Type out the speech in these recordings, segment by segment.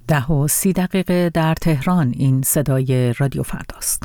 10:30 در تهران. این صدای رادیو فرداست.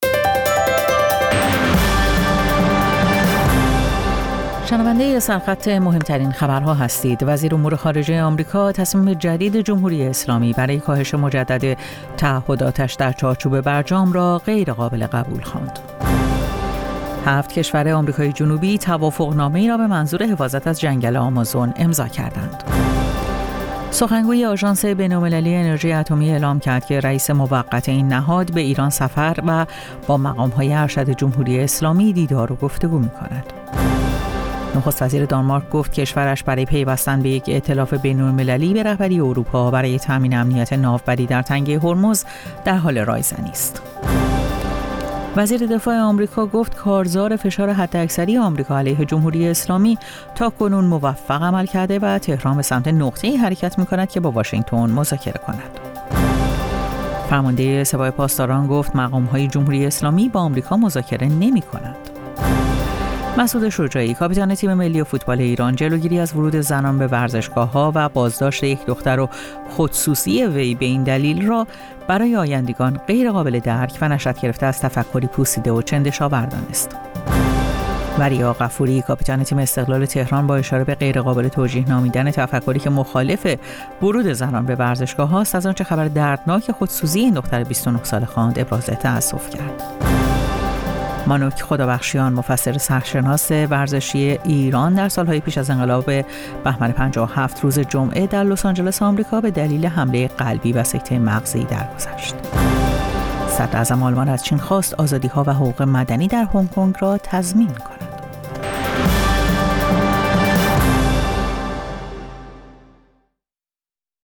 شنونده سرخط مهمترین خبرها هستید. وزیر امور خارجه آمریکا تصمیم جدید جمهوری اسلامی برای کاهش مجدد تعهداتش در چارچوب برجام را غیر قابل قبول خواند. 7 کشور آمریکای جنوبی توافقنامه‌ای را به منظور حفاظت از جنگل آمازون امضا کردند. سخنگوی آژانس بین‌المللی انرژی اتمی اعلام کرد که رئیس موقت این نهاد به ایران سفر و با مقام‌های ارشد جمهوری اسلامی دیدار و گفتگو می‌کند. نخست وزیر دانمارک گفت کشورش برای پیوستن به یک ائتلاف بین‌المللی به رهبری اروپا برای تامین امنیت ناوبری در تنگه هرمز در حال رایزنی است. وزیر دفاع آمریکا گفت کارزار فشار حداکثری آمریکا علیه جمهوری اسلامی تاکنون موفق عمل کرده و تهران به سمت نقطه‌ای حرکت می‌کند که با واشنگتن مذاکره کند. فرمانده سپاه پاسداران گفت مقام‌های جمهوری اسلامی با آمریکا مذاکره نمی‌کنند. مسعود شجاعی کاپیتان تیم ملی فوتبال ایران جلوگیری از ورود زنان به ورزشگاه‌ها و بازداشت یک دختر و خودسوزی وی به این دلیل را برای آیندگان غیر قابل درک و نشأت گرفته از تفکری پوسیده و چندش‌آور دانست. وریا غفوری کاپیتان تیم استقلال تهران با اشاره به غیر قابل توجیه نامیدن تفکری که مخالف ورود زنان به ورزشگاه‌ها است از آنچه خبر دردناک خودسوزی این دختر 29 ساله خواند ابراز تأسف کرد. مانوک خدابخشیان مفسر سرشناس ورزشی ایران در سالهای پیش از انقلاب بهمن 57 روز جمعه در لس آنجلس آمریکا به دلیل حمله قلبی و سکته مغزی درگذشت. صدراعظم آلمان از چین خواست آزادی‌ها و حقوق مدنی در هنگ کنگ را تضمین کند.